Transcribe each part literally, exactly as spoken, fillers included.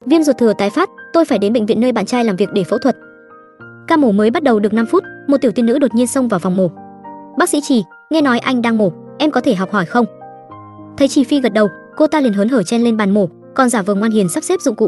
Viêm ruột thừa tái phát, tôi phải đến bệnh viện nơi bạn trai làm việc để phẫu thuật. Ca mổ mới bắt đầu được năm phút, một tiểu tiên nữ đột nhiên xông vào phòng mổ. Bác sĩ Trì, nghe nói anh đang mổ, em có thể học hỏi không? Thấy Trì Phi gật đầu, cô ta liền hớn hở chen lên bàn mổ, còn giả vờ ngoan hiền sắp xếp dụng cụ.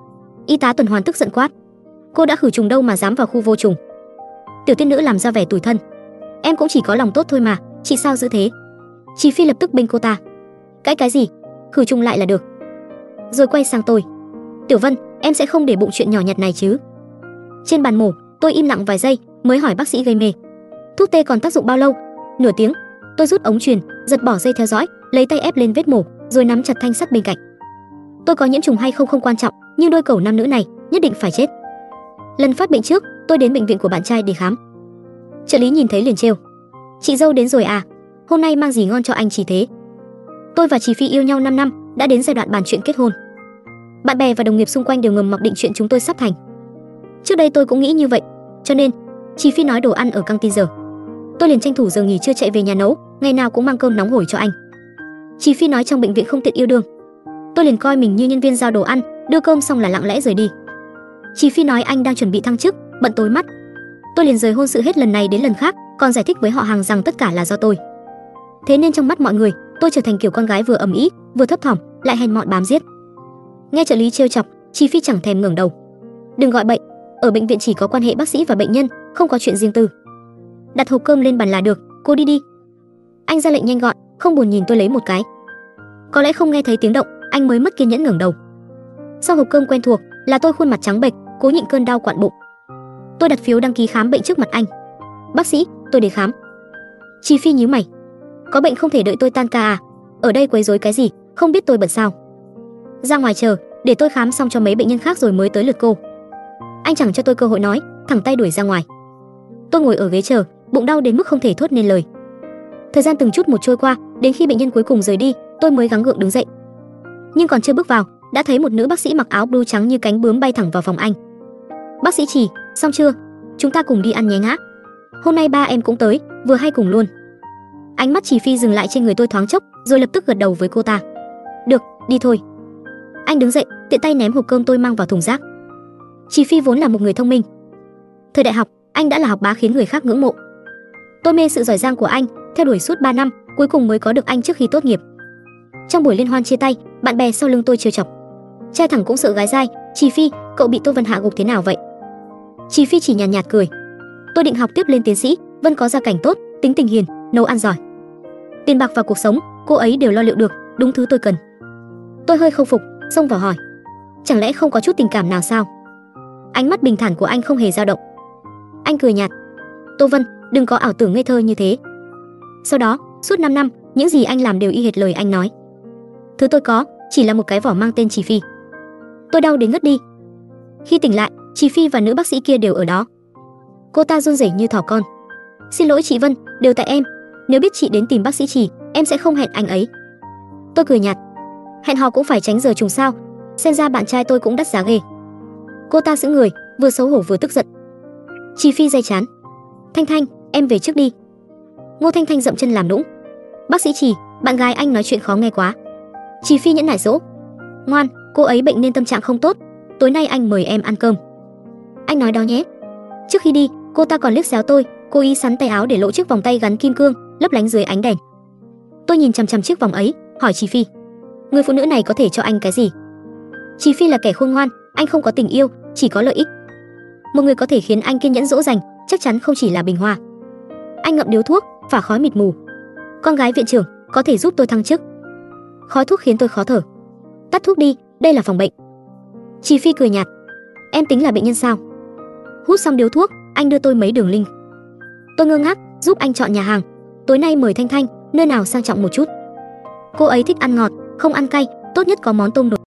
Y tá tuần hoàn tức giận quát: cô đã khử trùng đâu mà dám vào khu vô trùng? Tiểu tiên nữ làm ra vẻ tủi thân: em cũng chỉ có lòng tốt thôi mà, chị sao dữ thế? Trì Phi lập tức bênh cô ta: cãi cái gì, khử trùng lại là được. Rồi quay sang tôi: Tiểu Vân, em sẽ không để bụng chuyện nhỏ nhặt này chứ? Trên bàn mổ, tôi im lặng vài giây mới hỏi bác sĩ gây mê: thuốc tê còn tác dụng bao lâu? Nửa tiếng. Tôi rút ống truyền, giật bỏ dây theo dõi, lấy tay ép lên vết mổ, rồi nắm chặt thanh sắt bên cạnh. Tôi có nhiễm trùng hay không không quan trọng, nhưng đôi cẩu nam nữ này nhất định phải chết. Lần phát bệnh trước, tôi đến bệnh viện của bạn trai để khám. Trợ lý nhìn thấy liền trêu: chị dâu đến rồi à? Hôm nay mang gì ngon cho anh Trì thế? Tôi và Trì Phi yêu nhau năm năm, đã đến giai đoạn bàn chuyện kết hôn. Bạn bè và đồng nghiệp xung quanh đều ngầm mặc định chuyện chúng tôi sắp thành. Trước đây tôi cũng nghĩ như vậy, cho nên Trì Phi nói đồ ăn ở căng tin giờ, tôi liền tranh thủ giờ nghỉ trưa chạy về nhà nấu, ngày nào cũng mang cơm nóng hổi cho anh. Trì Phi nói trong bệnh viện không tiện yêu đương, tôi liền coi mình như nhân viên giao đồ ăn, đưa cơm xong là lặng lẽ rời đi. Trì Phi nói anh đang chuẩn bị thăng chức, bận tối mắt. Tôi liền rời hôn sự hết lần này đến lần khác, còn giải thích với họ hàng rằng tất cả là do tôi. Thế nên trong mắt mọi người, tôi trở thành kiểu con gái vừa ầm ĩ, vừa thấp thỏm, lại hèn mọn bám giết. Nghe trợ lý trêu chọc, Trì Phi chẳng thèm ngẩng đầu: đừng gọi bậy, ở bệnh viện chỉ có quan hệ bác sĩ và bệnh nhân, không có chuyện riêng tư. Đặt hộp cơm lên bàn là được, cô đi đi. Anh ra lệnh nhanh gọn, không buồn nhìn tôi lấy một cái. Có lẽ không nghe thấy tiếng động, anh mới mất kiên nhẫn ngẩng đầu. Sau hộp cơm quen thuộc là tôi khuôn mặt trắng bệch, cố nhịn cơn đau quặn bụng. Tôi đặt phiếu đăng ký khám bệnh trước mặt anh. Bác sĩ, tôi đến khám. Trì Phi nhíu mày: có bệnh không thể đợi tôi tan ca à? Ở đây quấy rối cái gì, không biết tôi bận sao? Ra ngoài chờ, để tôi khám xong cho mấy bệnh nhân khác rồi mới tới lượt cô. Anh chẳng cho tôi cơ hội nói, thẳng tay đuổi ra ngoài. Tôi ngồi ở ghế chờ, bụng đau đến mức không thể thốt nên lời. Thời gian từng chút một trôi qua, đến khi bệnh nhân cuối cùng rời đi, tôi mới gắng gượng đứng dậy. Nhưng còn chưa bước vào, đã thấy một nữ bác sĩ mặc áo blue trắng như cánh bướm bay thẳng vào phòng anh. Bác sĩ Trì, xong chưa? Chúng ta cùng đi ăn nhé ngã. Hôm nay ba em cũng tới, vừa hay cùng luôn. Ánh mắt Trì Phi dừng lại trên người tôi thoáng chốc, rồi lập tức gật đầu với cô ta: được, đi thôi. Anh đứng dậy, tiện tay ném hộp cơm tôi mang vào thùng rác. Trì Phi vốn là một người thông minh. Thời đại học, anh đã là học bá khiến người khác ngưỡng mộ. Tôi mê sự giỏi giang của anh, theo đuổi suốt ba năm, cuối cùng mới có được anh trước khi tốt nghiệp. Trong buổi liên hoan chia tay, bạn bè sau lưng tôi trêu chọc: trai thẳng cũng sợ gái dai, Trì Phi, cậu bị Tô Vân hạ gục thế nào vậy? Trì Phi chỉ nhàn nhạt, nhạt cười: tôi định học tiếp lên tiến sĩ, Vân có gia cảnh tốt, tính tình hiền, nấu ăn giỏi. Tiền bạc và cuộc sống, cô ấy đều lo liệu được, đúng thứ tôi cần. Tôi hơi không phục, xông vào hỏi: chẳng lẽ không có chút tình cảm nào sao? Ánh mắt bình thản của anh không hề dao động. Anh cười nhạt: Tô Vân, đừng có ảo tưởng ngây thơ như thế. Sau đó, suốt năm năm, những gì anh làm đều y hệt lời anh nói. Thứ tôi có chỉ là một cái vỏ mang tên Trì Phi. Tôi đau đến ngất đi. Khi tỉnh lại, Trì Phi và nữ bác sĩ kia đều ở đó. Cô ta run rẩy như thỏ con: xin lỗi chị Vân, đều tại em. Nếu biết chị đến tìm bác sĩ Trì, em sẽ không hẹn anh ấy. Tôi cười nhạt: hẹn hò cũng phải tránh giờ trùng sao? Xem ra bạn trai tôi cũng đắt giá ghê. Cô ta sững người, vừa xấu hổ vừa tức giận. Trì Phi day chán: Thanh Thanh, em về trước đi. Ngô Thanh Thanh dậm chân làm nũng: bác sĩ Trì, bạn gái anh nói chuyện khó nghe quá. Trì Phi nhẫn nại dỗ: ngoan, cô ấy bệnh nên tâm trạng không tốt, tối nay anh mời em ăn cơm. Anh nói đó nhé. Trước khi đi, cô ta còn liếc xéo tôi, cố ý sắn tay áo để lộ chiếc vòng tay gắn kim cương, lấp lánh dưới ánh đèn. Tôi nhìn chằm chằm chiếc vòng ấy, hỏi Trì Phi: người phụ nữ này có thể cho anh cái gì? Trì Phi là kẻ khôn ngoan, anh không có tình yêu, chỉ có lợi ích. Một người có thể khiến anh kiên nhẫn dỗ dành, chắc chắn không chỉ là Bình Hoa. Anh ngậm điếu thuốc, phả khói mịt mù. Con gái viện trưởng, có thể giúp tôi thăng chức. Khói thuốc khiến tôi khó thở. Tắt thuốc đi, đây là phòng bệnh. Trì Phi cười nhạt: em tính là bệnh nhân sao? Hút xong điếu thuốc, anh đưa tôi mấy đường link. Tôi ngơ ngác, giúp anh chọn nhà hàng. Tối nay mời Thanh Thanh, nơi nào sang trọng một chút. Cô ấy thích ăn ngọt, không ăn cay, tốt nhất có món tôm nồi.